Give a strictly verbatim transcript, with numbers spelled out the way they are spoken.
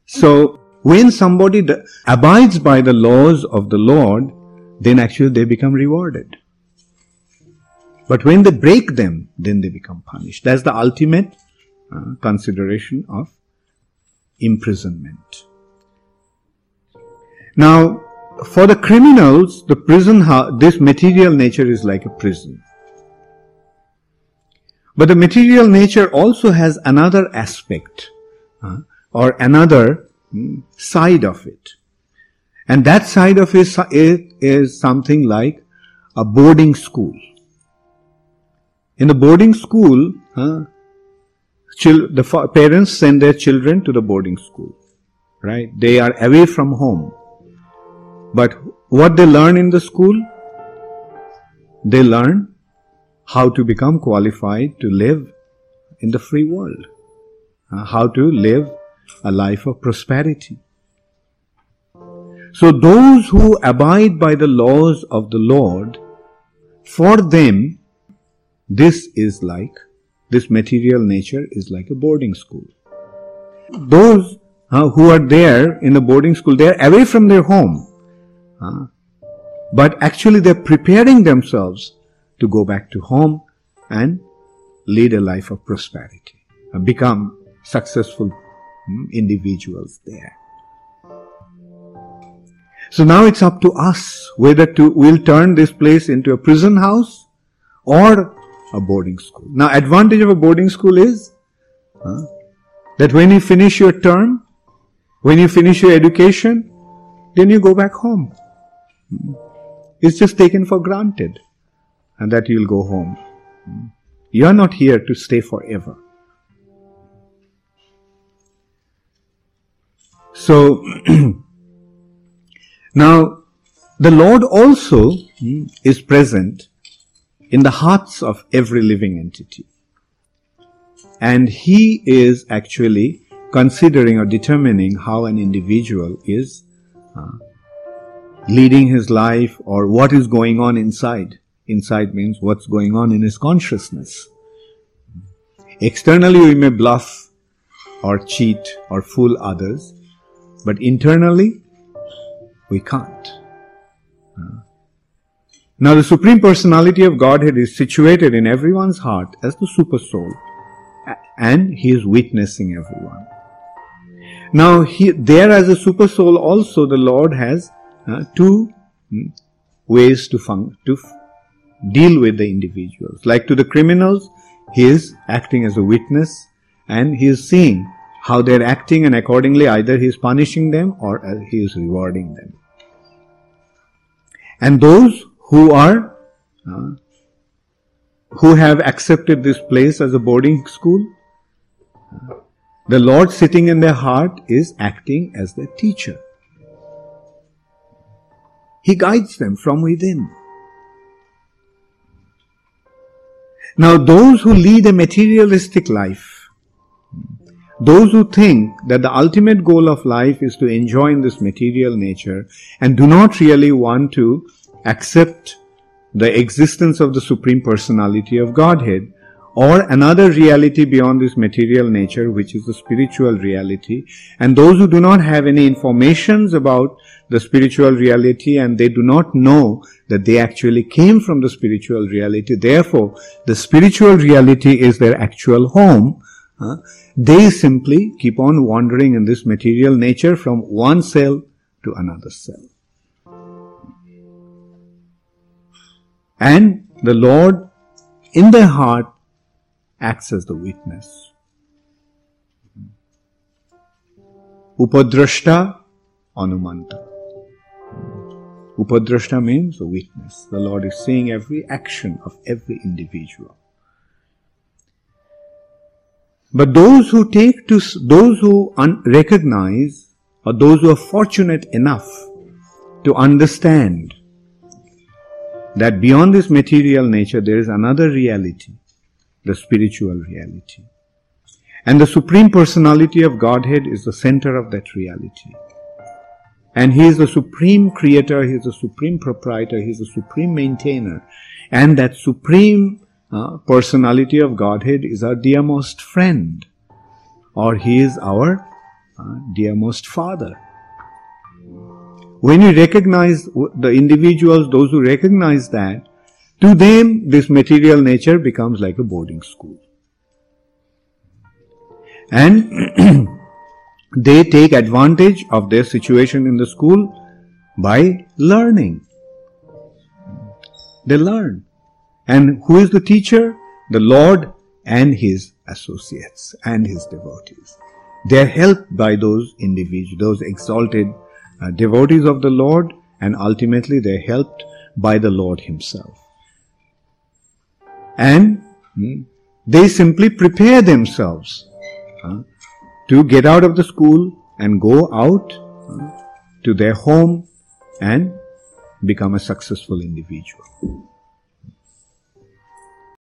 So, when somebody d- abides by the laws of the Lord, then actually they become rewarded. But when they break them, then they become punished. That's the ultimate uh, consideration of imprisonment. Now, for the criminals, the prison, this material nature is like a prison. But the material nature also has another aspect uh, or another mm, side of it. And that side of it is something like a boarding school. In the boarding school, uh, chil- the fa- parents send their children to the boarding school, right? They are away from home. But what they learn in the school? They learn how to become qualified to live in the free world, uh, how to live a life of prosperity. So those who abide by the laws of the Lord, for them, this is like, this material nature is like a boarding school. Those uh, who are there in the boarding school, they are away from their home. Uh, but actually they're preparing themselves to go back to home and lead a life of prosperity, and become successful um, individuals there. So now it's up to us whether to we'll turn this place into a prison house or a boarding school. Now, advantage of a boarding school is uh, that when you finish your term, when you finish your education, then you go back home. It's just taken for granted, and that you'll go home. You are not here to stay forever. So, now, the Lord also is present in the hearts of every living entity. And He is actually considering or determining how an individual is uh, leading his life, or what is going on inside. Inside means what's going on in his consciousness. Externally we may bluff or cheat or fool others, but internally we can't. Uh, Now the Supreme Personality of Godhead is situated in everyone's heart as the Super Soul, and He is witnessing everyone. Now he, there as a Super Soul also the Lord has uh, two hmm, ways to, fun- to f- deal with the individuals. Like to the criminals, He is acting as a witness, and He is seeing how they are acting, and accordingly either He is punishing them or uh, He is rewarding them. And those who are, uh, who have accepted this place as a boarding school, uh, the Lord sitting in their heart is acting as their teacher. He guides them from within. Now those who lead a materialistic life, those who think that the ultimate goal of life is to enjoy in this material nature and do not really want to accept the existence of the Supreme Personality of Godhead or another reality beyond this material nature, which is the spiritual reality, and those who do not have any informations about the spiritual reality and they do not know that they actually came from the spiritual reality, therefore the spiritual reality is their actual home, uh, they simply keep on wandering in this material nature from one cell to another cell. And the Lord in their heart acts as the witness. Upadrashta Anumanta. Upadrashta means a witness. The Lord is seeing every action of every individual. But those who take to, those who un- recognize, or those who are fortunate enough to understand that beyond this material nature there is another reality, the spiritual reality. And the Supreme Personality of Godhead is the center of that reality. And He is the Supreme Creator, He is the Supreme Proprietor, He is the Supreme Maintainer. And that Supreme uh, Personality of Godhead is our dearmost friend. Or He is our uh, dearmost Father. When you recognize the individuals, those who recognize that, to them this material nature becomes like a boarding school. And they take advantage of their situation in the school by learning. They learn. And who is the teacher? The Lord and His associates and His devotees. They are helped by those individuals, those exalted uh, devotees of the Lord, and ultimately they are helped by the Lord Himself. And hmm, they simply prepare themselves uh, to get out of the school and go out uh, to their home and become a successful individual.